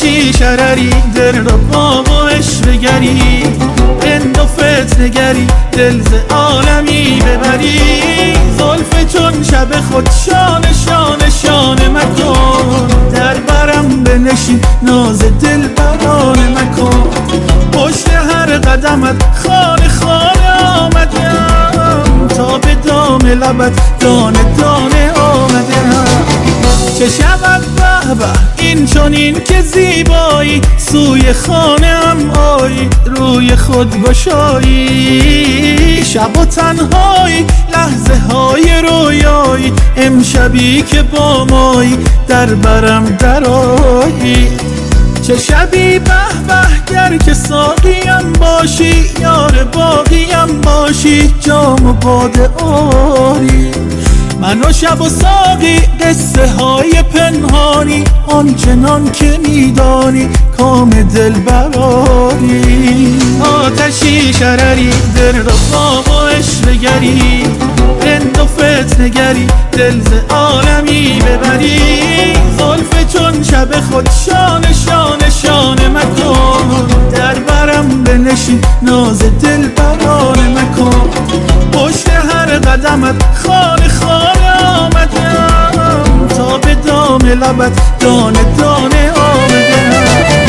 آتشی شرری دل را با عشق بگری، رند و فتنه گری دل ز عالمی ببری. زلف چون شب خود شانه شانه شانه مکن، در برم بنشین ناز دل برانه مکن. پشت هر قدمت خانه خانه آمدم، تا به دام لبت دانه دانه آمدم. چه شود به به این چنین که زیبایی، سوی خانه ام آیی روی خود گشایی. شب و تنهایی لحظه های رویایی، امشبی که با مایی در برم درآیی. چه شبی به به گر که ساقیم باشی، یار باقیم باشی جام و باده آری. من و شب و ساقی قصه های پنهانی، آنچنان که میدانی کام دل براری. آتشی شرری دل را با عشق بگری، رند و فتنه گری دل ز عالمی ببری. زلف چون شب خود شانه شانه شانه مکن، در برم بنشین ناز دل برانه مکن. پشت هر قدمت خانه خانه آمدم، تا به دام لبت دانه دانه آمدم.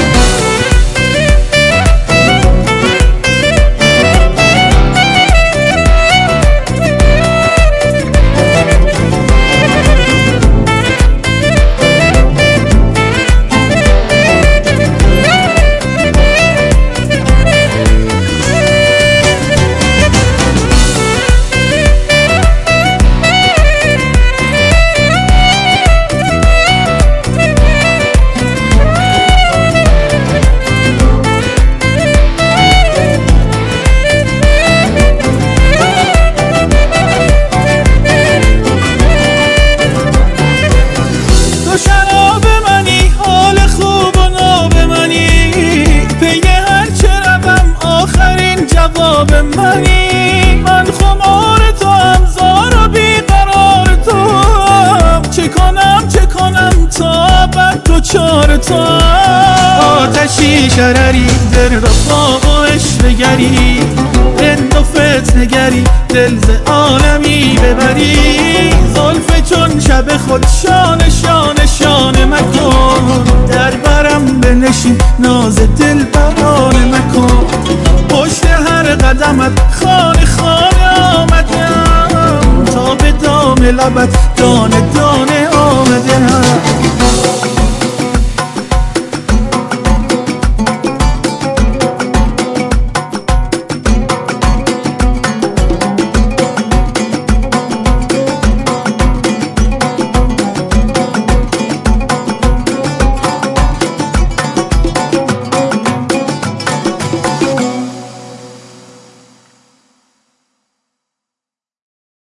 من خمار تو هم زار و بیقرار تو، چه کنم تا بر تو چار تو. آتشی شرری دل را با عشق بگری، رند و فتنه گری دل ز عالمی ببری. زلف چون شب خود شانه شانه شانه مکن، در برم بنشین ناز دل برانه مکن. پشت هر قدمت خانه خانه آمدم، تا به دام لبت دانه دانه آمدم.